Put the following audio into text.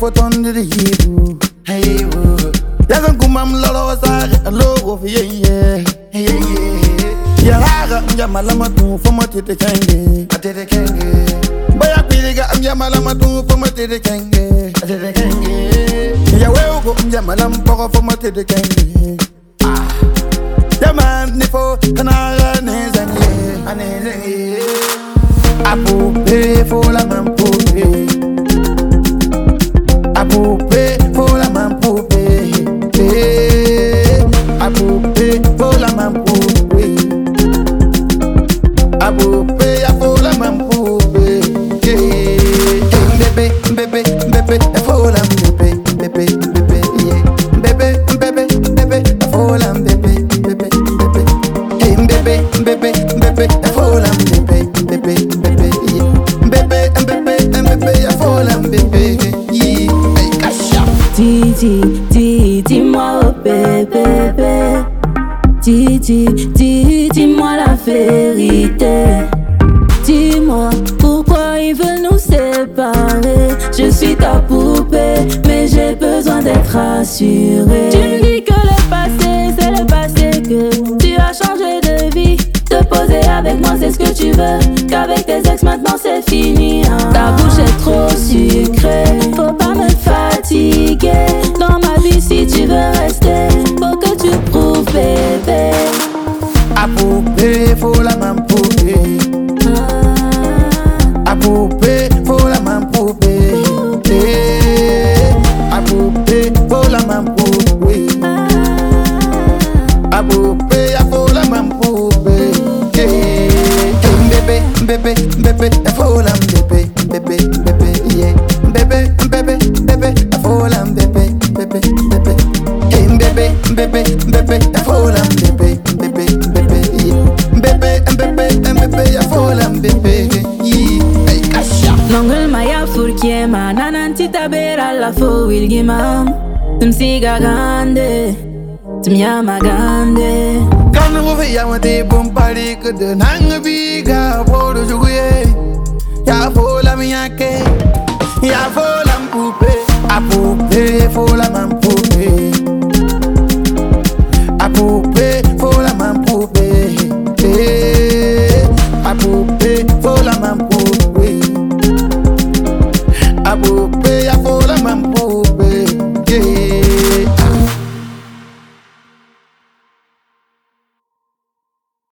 ton de yibu. Hey woo. Yagan kumam lolo sare logo fi ye. Hey ya raga njamala matu foma tete kenge. Atete kenge. Baya kwiliga njamala matu foma tete kenge. Atete kenge. Ya wego njamala mpoko foma tete kenge. Yaman nifo kanara nezanye. Anezanye. Apoupe faut la main poupée. Apoupe faut la main poupée. Apoupe faut la main poupée. Apoupe faut la main poupée. Bébé, bébé, bébé, faut la bébé, bébé, bébé, bébé, bébé, bébé, faut la bébé, bébé, bébé. Bébé, bébé, bébé, faut la bébé, bébé, bébé. Dis-moi oh bébé, dis-moi la vérité. Dis-moi pourquoi ils veulent nous séparer. Je suis ta poupée, mais j'ai besoin d'être rassurée. Tu me dis que le passé, c'est le passé, que tu as changé de vie. Te poser avec moi, c'est ce que tu veux. Qu'avec tes ex, maintenant c'est fini, hein. Ta bouche est trop sucrée, faut pas me fatiguer. Dans ma vie, si tu veux rester, faut que tu prouves, bébé. À poupée, faut la main poupée. À poupée, faut la main poupée. À poupée, faut la main poupée. À poupée, faut la main poupée. Bébé, bébé, bébé, faut la bébé, bébé, bébé, yeah. Bébé, bébé, bébé, faut la bébé, bébé, bébé. Bébé, bébé, bébé, faut la bébé, bébé, bébé, yeah. Bébé, bébé, bébé, faut la bébé, yeah. Ay kasha. Nongul maya furkie ma nananti tabera la fo wilgimam. Tum siga gande, tum yama gande. Kan we ya mate bom pari que de nang biga poro juguye. Ya fo la miake, ya fo la poupée, a poupée fo la mam